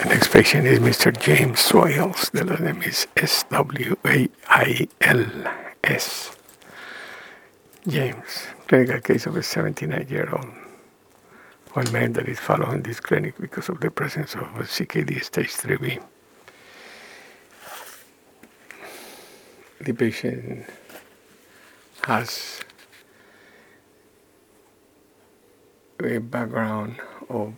The next patient is Mr. James Swales. The last name is Swails. James, clinical case of a 79-year-old one man that is following this clinic because of the presence of a CKD stage 3B. The patient has a background of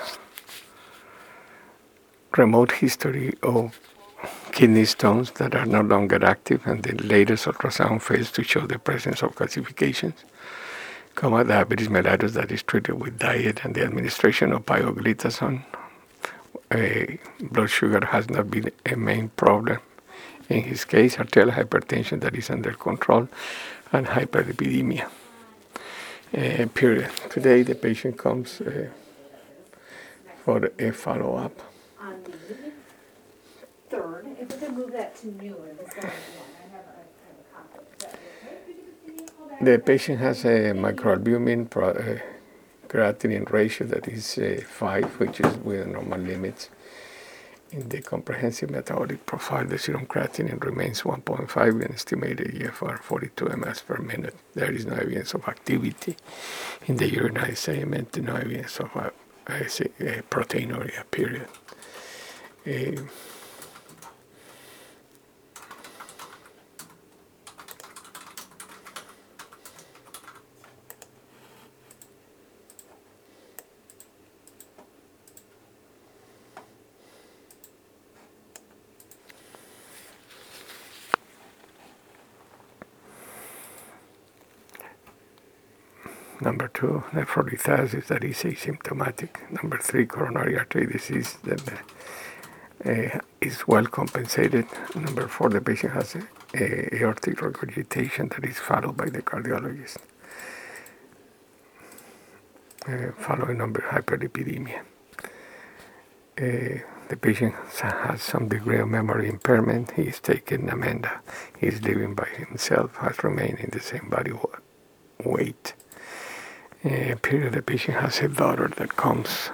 remote history of kidney stones that are no longer active, and the latest ultrasound fails to show the presence of calcifications. Diabetes mellitus that is treated with diet and the administration of pioglitazone. Blood sugar has not been a main problem. In his case, arterial hypertension that is under control and hyperlipidemia. Period. Today the patient comes for a follow-up. On the 3rd, if we could move that to noon, the 7th one, I have a conflict. Is that okay? Could you just give me a call back? The patient has a microalbumin creatinine ratio that is 5, which is within normal limits. In the comprehensive metabolic profile, the serum creatinine remains 1.5 and estimated EFR 42 ms per minute. There is no evidence of activity in the urinary sediment, no evidence of proteinuria, period. Number 2, nephrolithiasis that is asymptomatic. Number 3, coronary artery disease that is well compensated. Number 4, the patient has aortic regurgitation that is followed by the cardiologist. Following number, hyperlipidemia. The patient has some degree of memory impairment. He is taking Namenda. He is living by himself, has remained in the same body weight. Period. The patient has a daughter that comes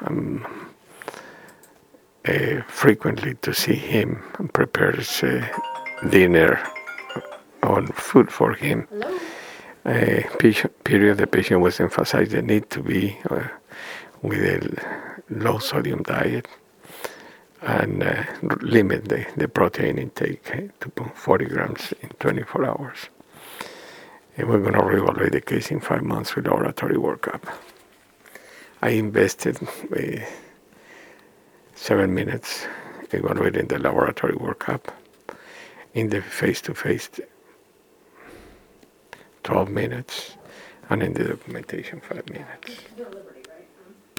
frequently to see him and prepares dinner on food for him. Period. The patient was emphasized the need to be with a low sodium diet and limit the protein intake to 40 grams in 24 hours. And we're going to reevaluate the case in 5 months with laboratory workup. I invested 7 minutes evaluating the laboratory workup. In the face-to-face, 12 minutes, and in the documentation, 5 minutes.